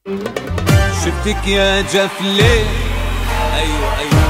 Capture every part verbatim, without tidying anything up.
شفتك يا جفلي، ايوه ايوه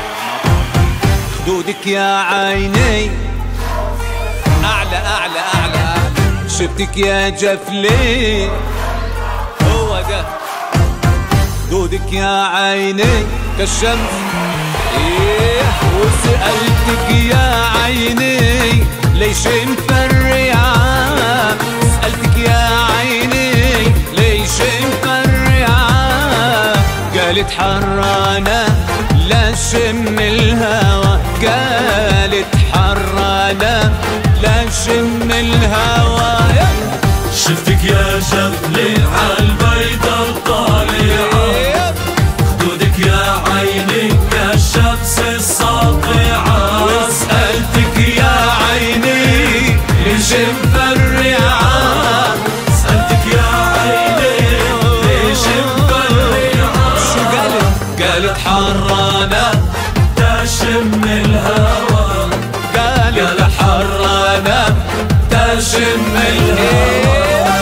خدودك يا عيني، اعلى اعلى اعلى. شفتك يا جفلي، هو ده خدودك يا عيني كالشمس. ايه وسألتك يا عيني ليش مفرعة، سألتك يا عيني ليش مفرعة، قالت حرانة لا شم الهوى، قالت حرانة لا شم الهوى. شفتك يا جفلي عالبيضة الطالعة، خدودك يا عيني كالشمس الساطعة، وسألتك يا عيني ليش مفرعة، سألتك يا عيني ليش مفرعة، شو قالت؟ قالت حرانة تشم الهوى، قالت حرانة تشم الهوى.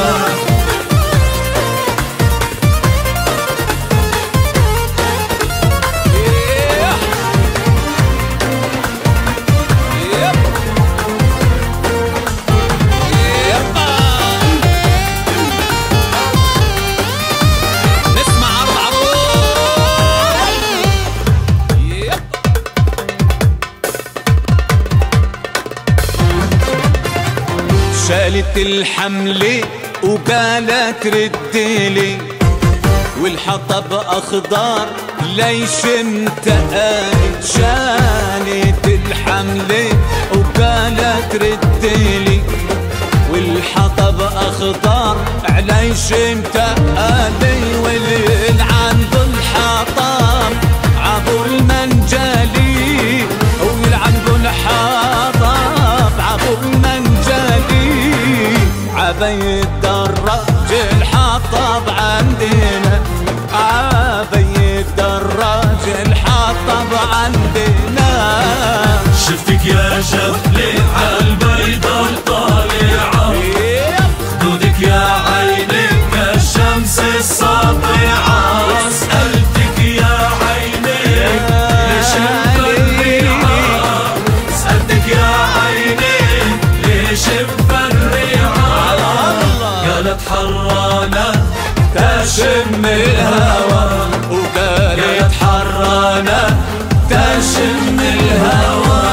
شالت الحملة وقالت ردلي، والحطب أخضر ليش متقالي. شالت الحملة وقالت ردلي، والحطب أخضر ليش متقالي، واللي عنده الحطب عبو المنجلي، واللي عنده الحطب عبو المنجلي، عبي الدراج الحطب عندنا، عبي الدراج الحطب عندنا. شفتك يا جفلي عالبيضة الطالعة، خدودك يا عيني كالشمس الساطعة، سألتك يا عيني ليش مفرعة، سألتك يا عيني ليش مفرعة، قالت حرانة تشم الهوى، وقالت حرانة تشم الهوى.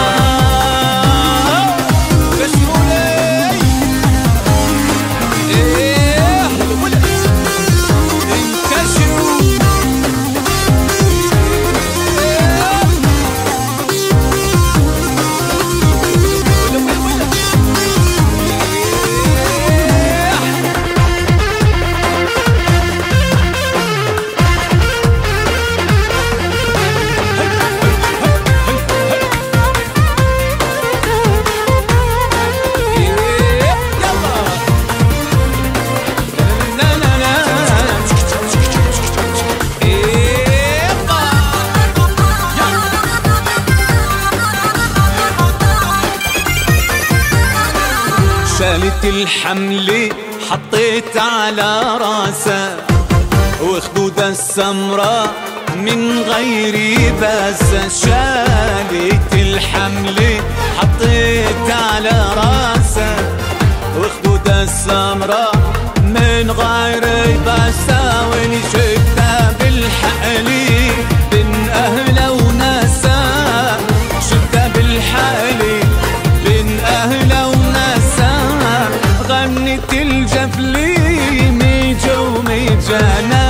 شالت الحملة حطيت على راسها، وخدودها السمراء من غير باسة. شالت الحملة حطيت على راسها، وخدودها السمراء من غير باسة، واللي شفتها بالحقلي بين أهلها وناسها، شفتها بالحقلي بين أهلها وناسها، غنت الجفلي ميجا وميجانا،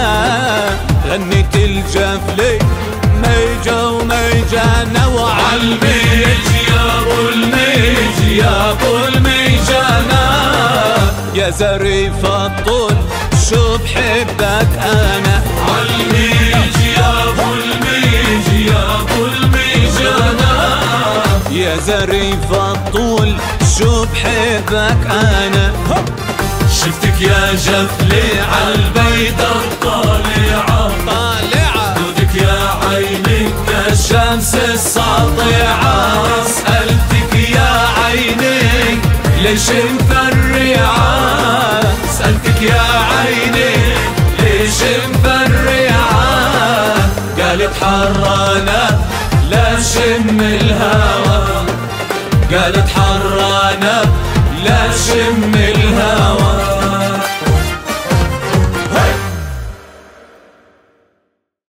غنت الجفلي ميجا وميجانا، وعالميج يا ابو الميج يا ابو الميجانا، يا زريف الطول شو بحبك انا، عالميج يا ابو الميج يا ابو الميجانا، يا زريف الطول شو بحبك انا. شفتك يا جفلي عالبيضة الطالعة، طالعة خدودك يا عيني كالشمس الساطعة، سألتك يا عيني ليش مفرعة، سألتك يا عيني ليش قالت حرانا لا شم الهوى، قالت حرانا لا شم